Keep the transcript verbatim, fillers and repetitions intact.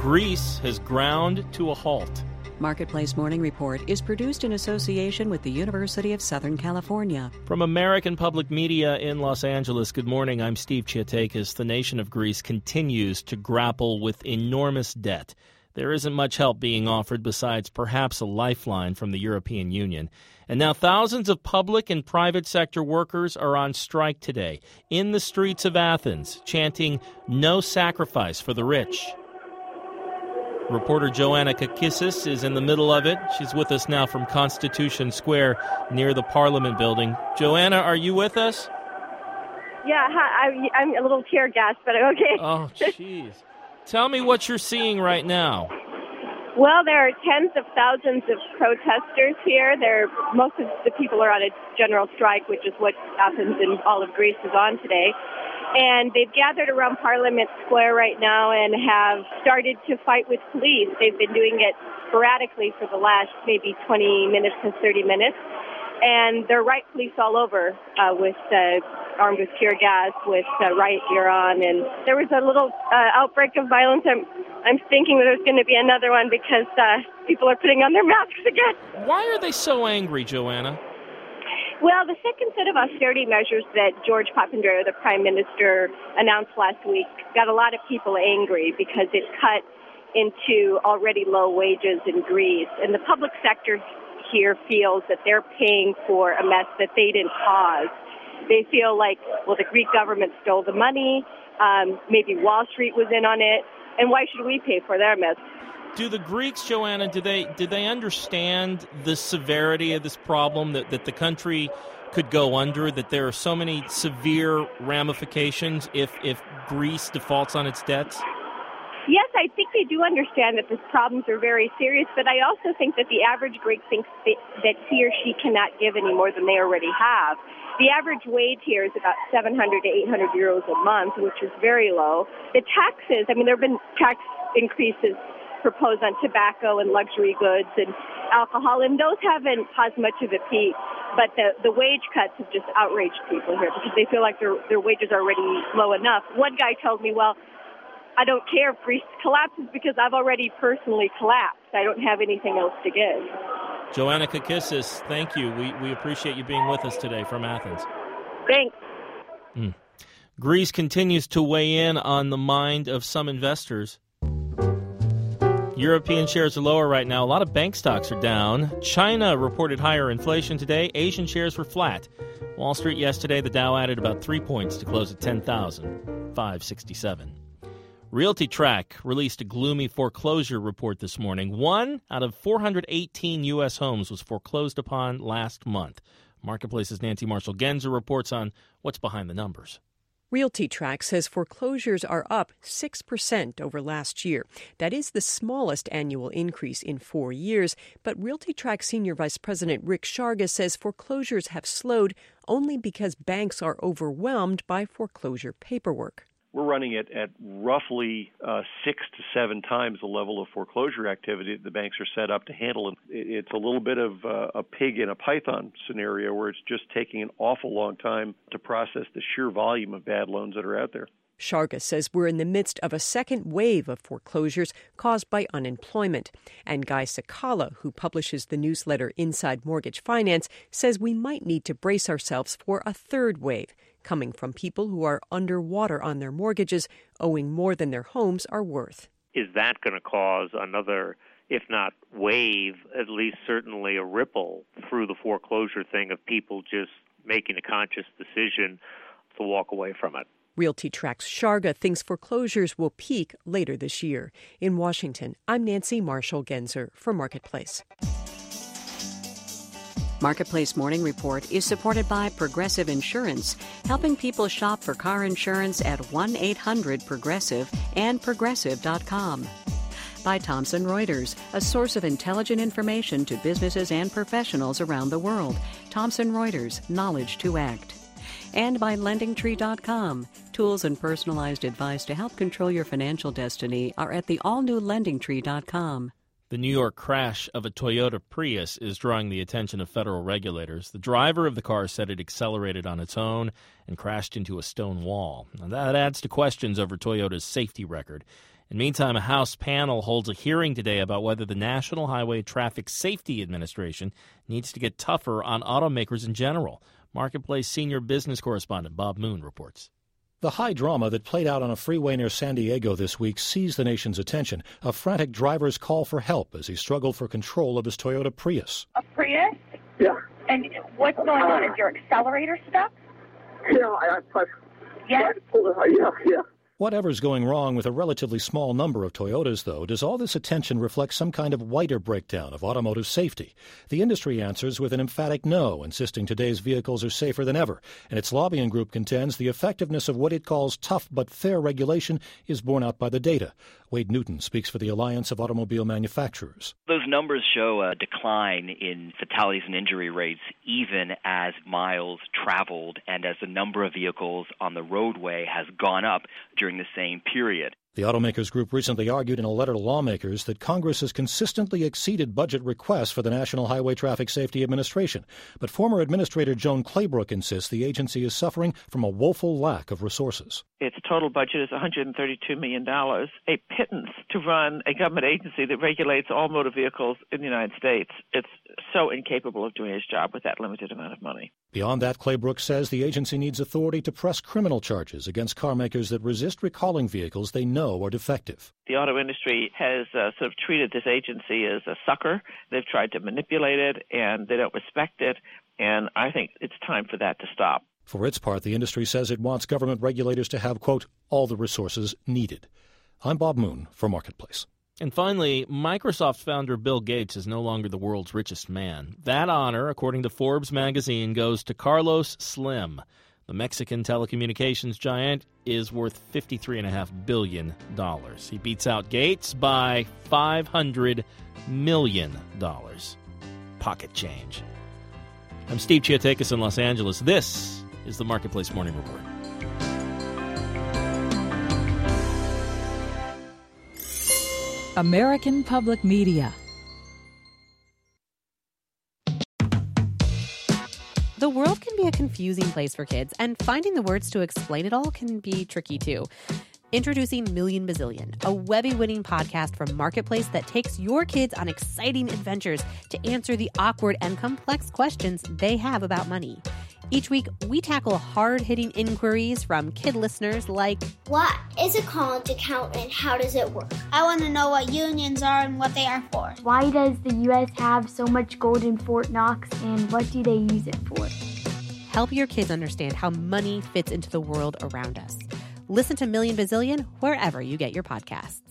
Greece has ground to a halt. Marketplace Morning Report is produced in association with the University of Southern California. From American Public Media in Los Angeles, good morning. I'm Steve Chiatakis. The nation of Greece continues to grapple with enormous debt. There isn't much help being offered besides perhaps a lifeline from the European Union. And now thousands of public and private sector workers are on strike today in the streets of Athens, chanting, "No sacrifice for the rich." Reporter Joanna Kakissis is in the middle of it. She's with us now from Constitution Square near the Parliament building. Joanna, are you with us? Yeah, hi, I, I'm a little tear gassed, but I'm okay. Oh, jeez. Tell me what you're seeing right now. Well, there are tens of thousands of protesters here. There, most of the people are on a general strike, which is what Athens and all of Greece is on today. And they've gathered around Parliament Square right now and have started to fight with police. They've been doing it sporadically for the last maybe twenty minutes to thirty minutes. And there are riot police all over uh, with uh, armed with tear gas, with uh, riot gear on. And there was a little uh, outbreak of violence. I'm, I'm thinking that there's going to be another one because uh, people are putting on their masks again. Why are they so angry, Joanna? Well, the second set of austerity measures that George Papandreou, the Prime Minister, announced last week got a lot of people angry because it cut into already low wages in Greece. And the public sector here feels that they're paying for a mess that they didn't cause. They feel like, well, the Greek government stole the money, um, maybe Wall Street was in on it, and why should we pay for their mess? Do the Greeks, Joanna, do they do they understand the severity of this problem, that, that the country could go under, that there are so many severe ramifications if, if Greece defaults on its debts? Yes, I think they do understand that these problems are very serious, but I also think that the average Greek thinks that he or she cannot give any more than they already have. The average wage here is about seven hundred to eight hundred euros a month, which is very low. The taxes, I mean, there have been tax increases proposed on tobacco and luxury goods and alcohol, and those haven't caused much of a peak. But the, the wage cuts have just outraged people here because they feel like their their wages are already low enough. One guy told me, well, I don't care if Greece collapses because I've already personally collapsed. I don't have anything else to give. Joanna Kakissis, thank you. We, we appreciate you being with us today from Athens. Thanks. Mm. Greece continues to weigh in on the mind of some investors. European shares are lower right now. A lot of bank stocks are down. China reported higher inflation today. Asian shares were flat. Wall Street yesterday, the Dow added about three points to close at ten thousand five hundred sixty-seven. RealtyTrack released a gloomy foreclosure report this morning. One out of four hundred eighteen U S homes was foreclosed upon last month. Marketplace's Nancy Marshall-Genzer reports on what's behind the numbers. RealtyTrack says foreclosures are up six percent over last year. That is the smallest annual increase in four years, but RealtyTrack Senior Vice President Rick Sharga says foreclosures have slowed only because banks are overwhelmed by foreclosure paperwork. We're running it at roughly uh, six to seven times the level of foreclosure activity that the banks are set up to handle. And it's a little bit of uh, a pig in a python scenario where it's just taking an awful long time to process the sheer volume of bad loans that are out there. Sharga says we're in the midst of a second wave of foreclosures caused by unemployment. And Guy Sakala, who publishes the newsletter Inside Mortgage Finance, says we might need to brace ourselves for a third wave, coming from people who are underwater on their mortgages, owing more than their homes are worth. Is that going to cause another, if not wave, at least certainly a ripple through the foreclosure thing of people just making a conscious decision to walk away from it? RealtyTrack's Sharga thinks foreclosures will peak later this year. In Washington, I'm Nancy Marshall-Genzer for Marketplace. Marketplace Morning Report is supported by Progressive Insurance, helping people shop for car insurance at one eight hundred progressive and progressive dot com. By Thomson Reuters, a source of intelligent information to businesses and professionals around the world. Thomson Reuters, knowledge to act. And by Lending Tree dot com. Tools and personalized advice to help control your financial destiny are at the all-new Lending Tree dot com. The New York crash of a Toyota Prius is drawing the attention of federal regulators. The driver of the car said it accelerated on its own and crashed into a stone wall. Now, that adds to questions over Toyota's safety record. In the meantime, a House panel holds a hearing today about whether the National Highway Traffic Safety Administration needs to get tougher on automakers in general. Marketplace senior business correspondent Bob Moon reports. The high drama that played out on a freeway near San Diego this week seized the nation's attention. A frantic driver's call for help as he struggled for control of his Toyota Prius. A Prius? Yeah. And what's going on? Is your accelerator stuck? Yeah, I, I, I yes? tried to pull it out. Yeah, yeah. Whatever's going wrong with a relatively small number of Toyotas, though, does all this attention reflect some kind of wider breakdown of automotive safety? The industry answers with an emphatic no, insisting today's vehicles are safer than ever. And its lobbying group contends the effectiveness of what it calls tough but fair regulation is borne out by the data. Wade Newton speaks for the Alliance of Automobile Manufacturers. Those numbers show a decline in fatalities and injury rates even as miles traveled and as the number of vehicles on the roadway has gone up during the same period. The automakers group recently argued in a letter to lawmakers that Congress has consistently exceeded budget requests for the National Highway Traffic Safety Administration. But former Administrator Joan Claybrook insists the agency is suffering from a woeful lack of resources. Its total budget is one hundred thirty-two million dollars, a pittance to run a government agency that regulates all motor vehicles in the United States. It's so incapable of doing its job with that limited amount of money. Beyond that, Claybrook says the agency needs authority to press criminal charges against car makers that resist recalling vehicles they know are defective. The auto industry has uh, sort of treated this agency as a sucker. They've tried to manipulate it, and they don't respect it, and I think it's time for that to stop. For its part, the industry says it wants government regulators to have, quote, all the resources needed. I'm Bob Moon for Marketplace. And finally, Microsoft founder Bill Gates is no longer the world's richest man. That honor, according to Forbes magazine, goes to Carlos Slim. The Mexican telecommunications giant is worth fifty-three point five billion dollars. He beats out Gates by five hundred million dollars. Pocket change. I'm Steve Chiatakis in Los Angeles. This is the Marketplace Morning Report. American Public Media. The world can be a confusing place for kids, and finding the words to explain it all can be tricky too. Introducing Million Bazillion, a Webby-winning podcast from Marketplace that takes your kids on exciting adventures to answer the awkward and complex questions they have about money. Each week, we tackle hard-hitting inquiries from kid listeners like, what is a college account and how does it work? I want to know what unions are and what they are for. Why does the U S have so much gold in Fort Knox and what do they use it for? Help your kids understand how money fits into the world around us. Listen to Million Bazillion wherever you get your podcasts.